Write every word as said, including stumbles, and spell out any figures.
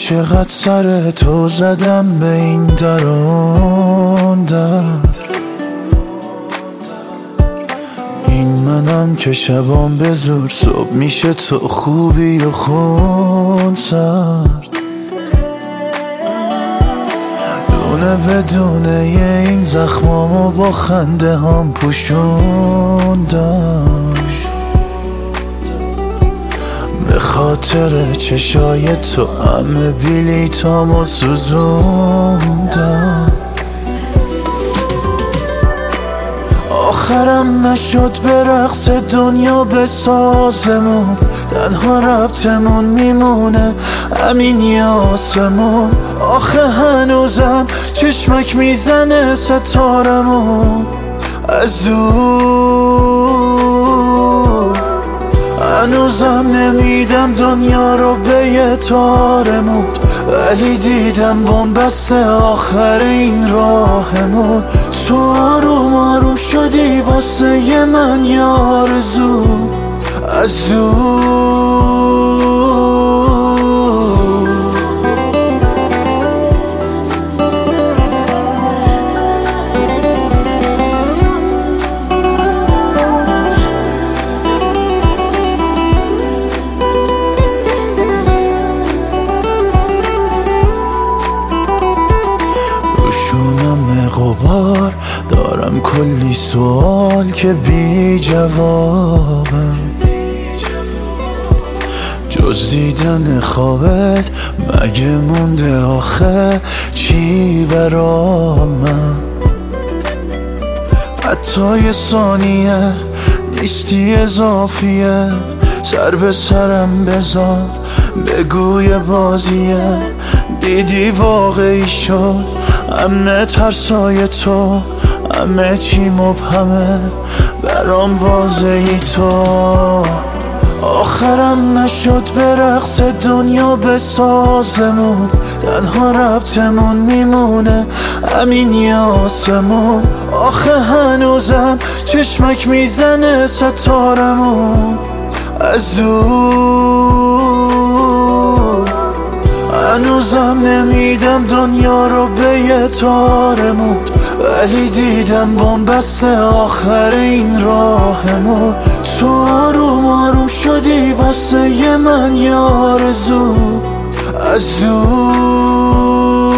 چقدر سر تو زدم به این درون در، این منم که شبام به زور صبح میشه تو خوبی و خون سرد، دونه بدونه این زخمامو با خنده هم پوشوندم، به خاطر چشای تو همه بلیطامو سوزوندم. آخرم نشد به رقص دنیا به سازمون، تنها ربطمون میمونه همین یه آسمون. آخه هنوزم چشمک میزنه ستارمون از دور، هنوزم نمیدم دنیا رو به یه تارمون، ولی دیدم بن‌بست آخر این راهمون. تو آروم آروم شدی واسه ی من یه آرزو از دور. روشونم غبار دارم کلی سوال که بی جوابم، جز دیدن خوابت مگه مونده آخه چی برامم؟ حتی یه ثانیه نیستی اضافیه، سر به سرم بذار بگوی بازیه، دیدی واقعی شد همه ترسای تو، همه چی مبهمه برام واضحی تو. آخرم نشد به رقص دنیا به سازمون، تنها ربطمون میمونه همین یه آسمون. آخه هنوزم چشمک میزنه ستارمون از دور، هنوزم نمیدم دنیا رو به یه تارمون، ولی دیدم بن‌بست آخر این راهمون. تو آروم آروم شدی واسه ی من یه آرزو از دور.